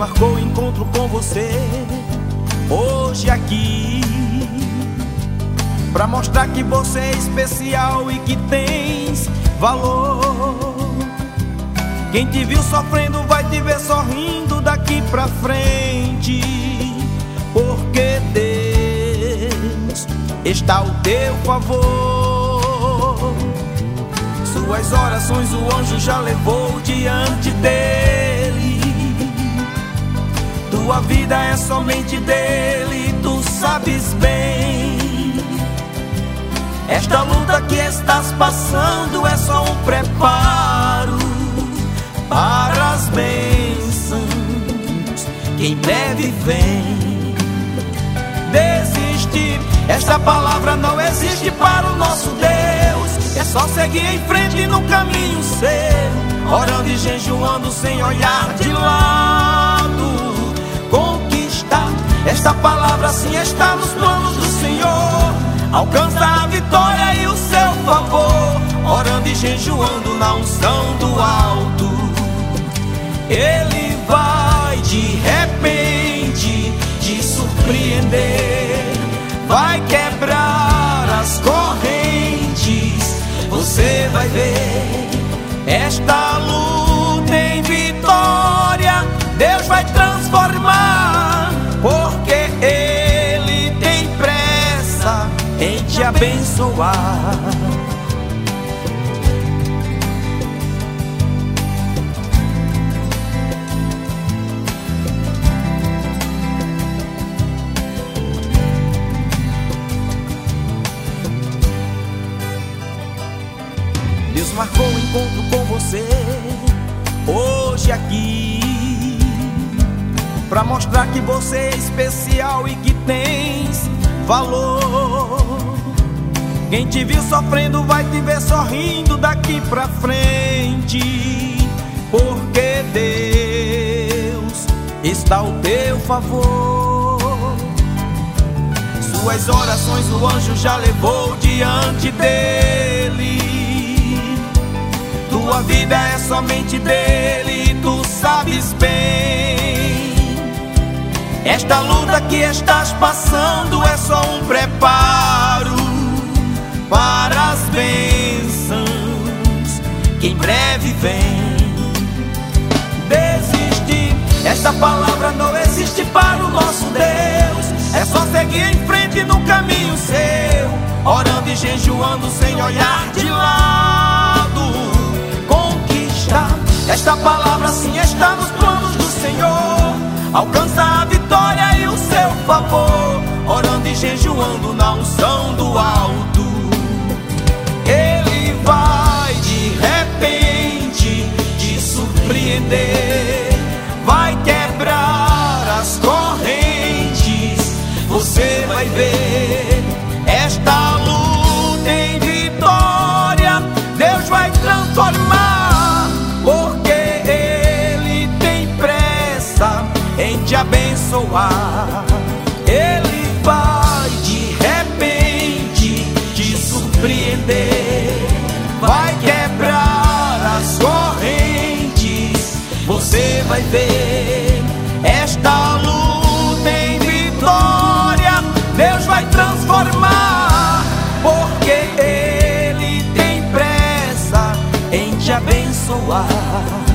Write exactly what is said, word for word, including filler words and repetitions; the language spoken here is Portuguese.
marcou o encontro com você hoje aqui, pra mostrar que você é especial e que tens valor. Quem te viu sofrendo vai te ver sorrindo daqui pra frente, porque Deus está ao teu favor. Suas orações o anjo já levou diante dele. Tua vida é somente dele, tu sabes bem. Esta luta que estás passando é só um preparo para as bênçãos que em breve vem. Desistir, esta palavra não existe para o nosso Deus. É só seguir em frente no caminho seu, orando e jejuando sem olhar de lado. Conquistar, esta palavra sim está nos planos do Senhor. Alcançar a vitória e o seu favor, orando e jejuando na unção do alto. Ele vai de repente te surpreender, vai quebrar as correntes. Você vai ver esta luta em vitória. Deus vai transformar, porque Ele tem pressa em te abençoar. Deus marcou o encontro com você hoje aqui, pra mostrar que você é especial e que tens valor. Quem te viu sofrendo vai te ver sorrindo daqui pra frente, porque Deus está ao teu favor. Suas orações o anjo já levou diante dele. Tua vida é somente dele, tu sabes bem. Esta luta que estás passando é só um preparo para as bênçãos que em breve vem. Desistir, esta palavra não existe para o nosso Deus. É só seguir em frente no caminho seu, orando e jejuando sem olhar de lado. Esta palavra sim está nos planos do Senhor. Alcançar a vitória e o seu favor, orando e jejuando na unção do alto. Ele vai de repente te surpreender, vai quebrar as correntes. Você vai ver esta luta em vitória. Deus vai transformar, porque Ele tem pressa em te abençoar. Ele vai de repente te surpreender, vai quebrar as correntes. Você vai ver esta luta em vitória. Deus vai transformar, porque Ele tem pressa em te abençoar.